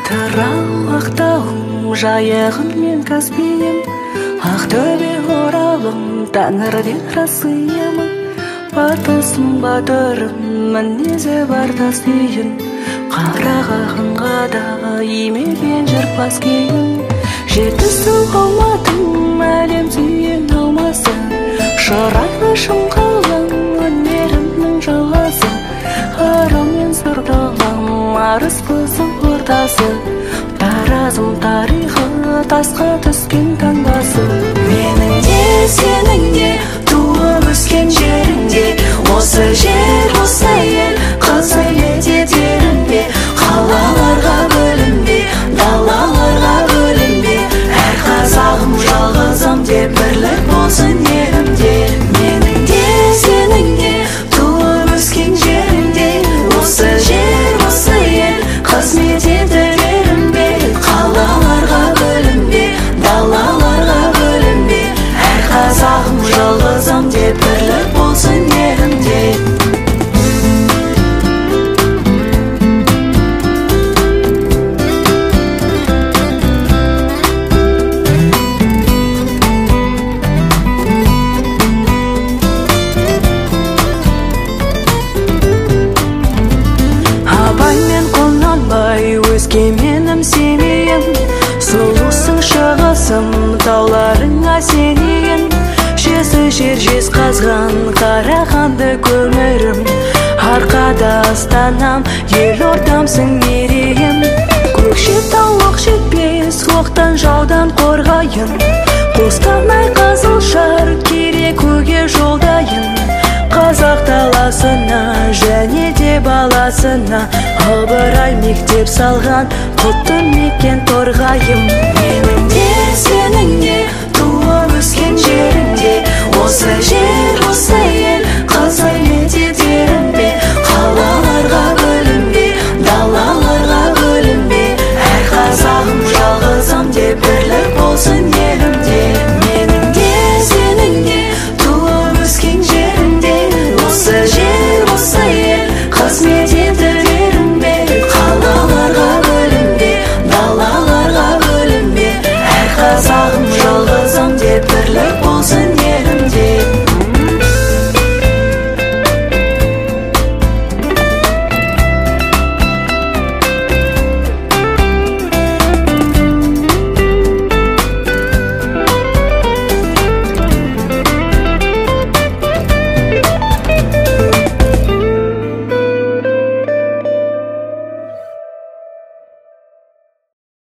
Атырау, Ақтауым, Жайығым мен Каспиім, Ақтөбе, Оралым, Тәңірден Россиямын. Батысым, батырым, мінезі бар тасбейін, қарағағынға да имеген жырпас кейін. Жетісу, Алматым, әлем сүйен алмасы, шырайлы шымқалым, өнерімнің жалғасы. Арал мен Сырдалам, арыс қызыл ортасы, таразым тарихы, тасқа түскен таңбасы. Менің де, сенің де, туып өскен жеріңде, осы жер, осы ел, қызмет етерін бе, қалаларға бөлінбе, далаларға бөлінбе, әр қазағым жалғызым деп бірлік болсын елімде. Менің де, сенің де, туып өскен жеріңде, осы жер, осы ел, қызмет етерін бе, қалаларға бөлінбе, далаларға бөлінбе, әр қазағым жалғызым деп бірлік болсын елімде. Өскеменім, Семейім, сұлусың шығысым, тауларыңа сенейін. Жесі жер жез қазған, Қарағанды көмірім, арқада Астанам, елордамсың мерейім. Көкшетау оқ жетпес, оқтан жаудан қорғайын, Қостанай Қызылжар, керекуге жолдайын. Қазақ даласына және де баласына ыбырай мектеп салған құтты мекен торғайым. Менің де, сенің де, туып өскен жеріңде, осы жер,